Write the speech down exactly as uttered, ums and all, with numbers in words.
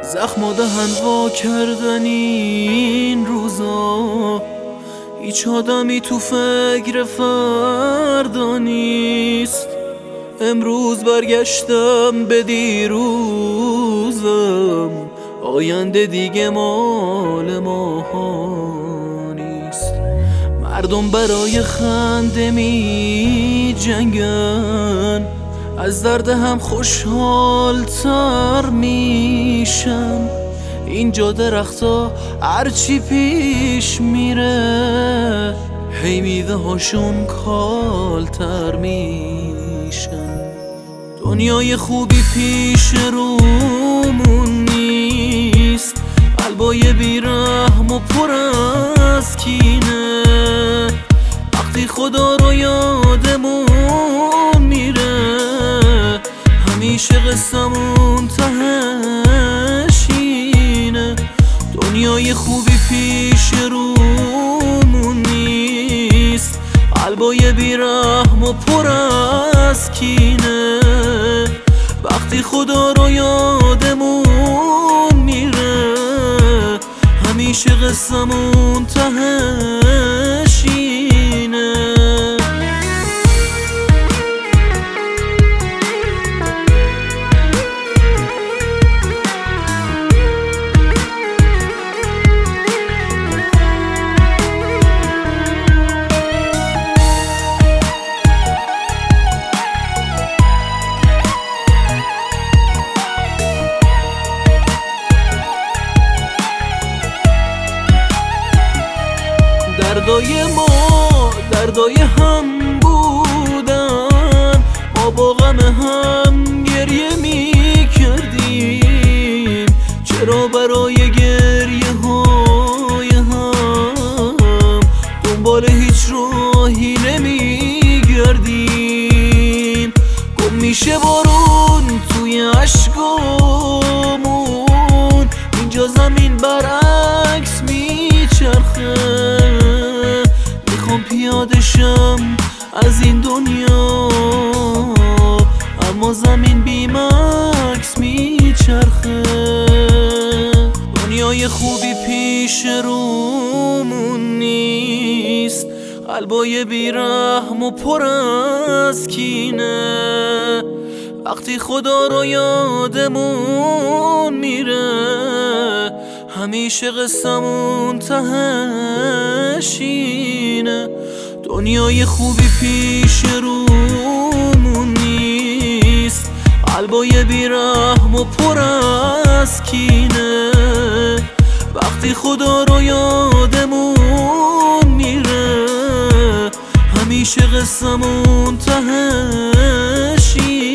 زخم و دهن وا کردن این روزا، هیچ آدمی تو فکر فردا نیست. امروز برگشتم به دیروزم، آینده دیگه مال ماها نیست. مردم برای خنده می جنگن، از درد هم خوشحال تر میشن. اینجا درختا هرچی پیش میره، هی میوه هاشون کالتر میشن. دنیای خوبی پیش رومون نیست، قلبای بیرحم و پر از کینه. وقتی خدا رو یادمون میره، همیشه قصمون تهش اینه. دنیای خوبی پیش رومون نیست، قلبای بیرحم و پر از کینه. وقتی خدا رو یادمون میره، همیشه قصمون تهش اینه. دردای ما دردای هم بودن، ما با غم هم گریه می کردیم. چرا برای گریه های هم دنبال هیچ راهی نمی گردیم؟ گم میشه بارون توی اشکامون، اینجا زمین برعکس میچرخه. پیاده شم از این دنیا، اما زمین بی مکس میچرخه. دنیای خوبی پیش رومون نیست، قلبای بیرحم و پر از کینه. وقتی خدا رو یادمون میره، همیشه قصمون تهش اینه. دنیای خوبی پیش رومون نیست، قلبای بیرحم و پر از کینه. وقتی خدا رو یادمون میره، همیشه قصمون تهش اینه.